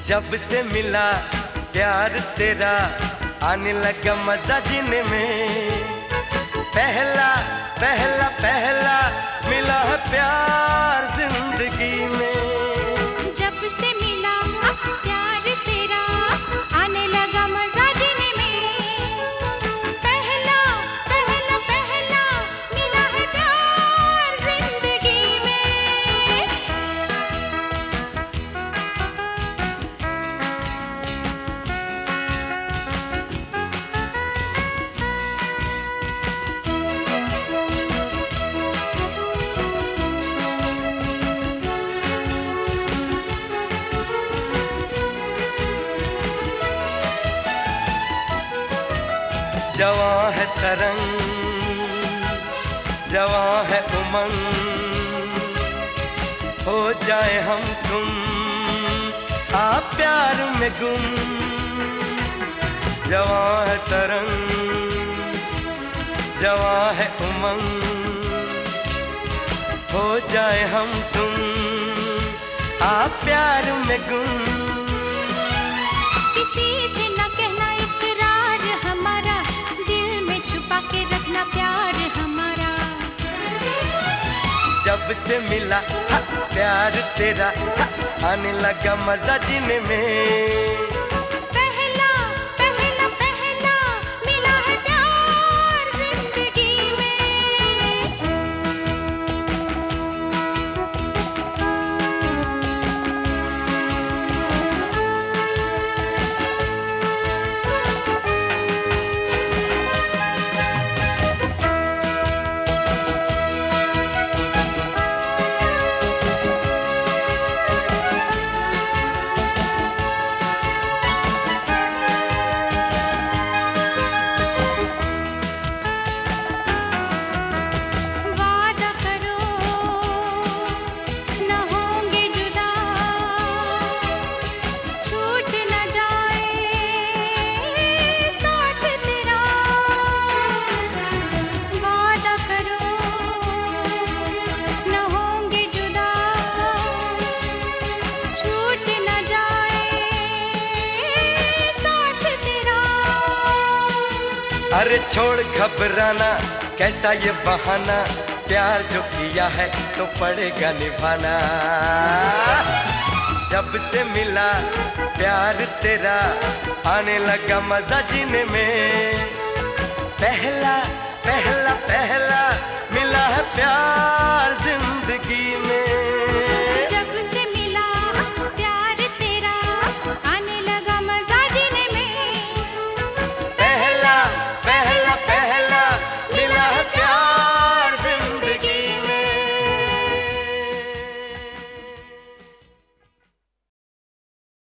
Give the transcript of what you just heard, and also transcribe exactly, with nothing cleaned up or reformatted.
जब से मिला प्यार तेरा आने लगा मजा जीने में। पहला पहला पहला मिला है प्यार जिंदगी में। जब से मिला प्यार तेरा आने लगा मजा जीने में। पहला पहला पहला मिला है प्यार जिंदगी में। जवां है तरंग, जवां है उमंग, हो जाए हम तुम आ प्यार में गुम। जवां है तरंग, जवां है उमंग, हो जाए हम तुम आ प्यार में गुम। किसी से न कहना इकरार हमारा, दिल में छुपा के रखना प्यार हमारा। जब से मिला हा, प्यार तेरा हा, आने लगा मजा जीने में। पहला पहला पहला मिला है प्यार जिंदगी में। वादा करो न होंगे जुदा, छूट न जाए साथ तेरा। वादा करो न होंगे जुदा, छूट न जाए साथ तेरा। अरे छोड़ घबराना, कैसा ये बहाना, प्यार जो किया है तो पड़ेगा निभाना। जब से मिला प्यार तेरा आने लगा मजा जीने में। पहला